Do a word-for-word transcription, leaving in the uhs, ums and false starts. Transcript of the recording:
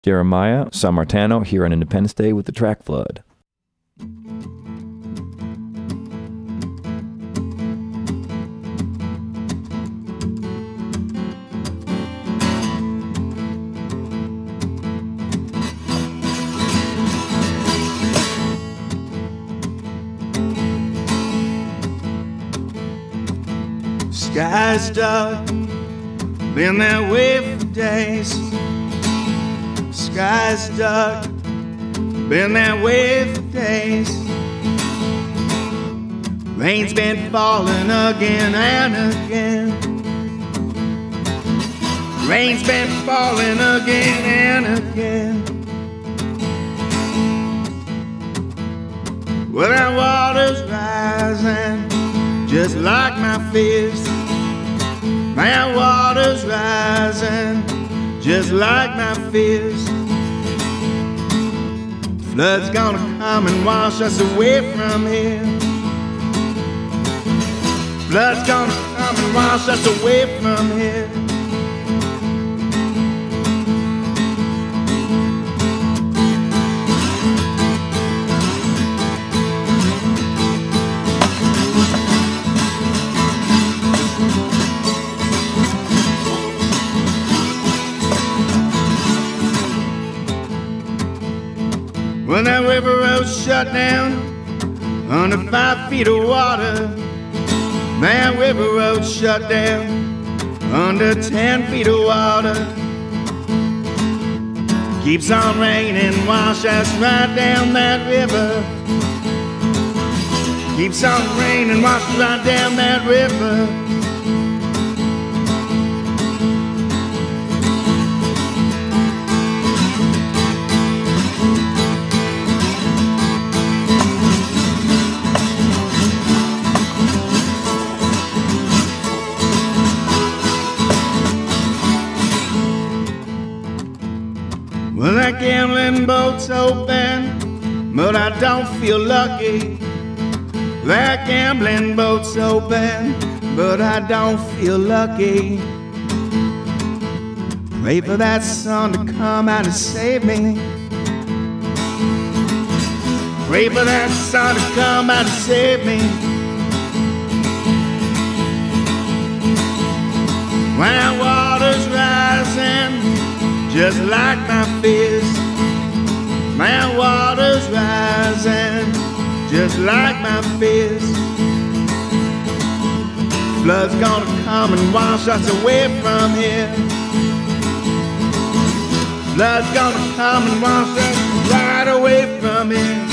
Jeremiah Sammartano here on Independence Day with the track Flood. Sky's dark, been that way for days. Sky's dark, been that way for days. Rain's been falling again and again. Rain's been falling again and again. Well, that water's rising just like my fist. My water's rising just like my fist. Flood's gonna come and wash us away from here. Flood's gonna come and wash us away from here. When that river road's shut down under five feet of water, that river road's shut down under ten feet of water. Keeps on raining, wash us right down that river. Keeps on raining, wash us right down that river. Well, that gambling boat's open, but I don't feel lucky. That gambling boat's open, but I don't feel lucky. Pray for that sun to come out and save me. Pray for that sun to come out and save me. When that water's rising just like my fist. My water's rising just like my fist. Flood's gonna come and wash us away from here. Flood's gonna come and wash us right away from here.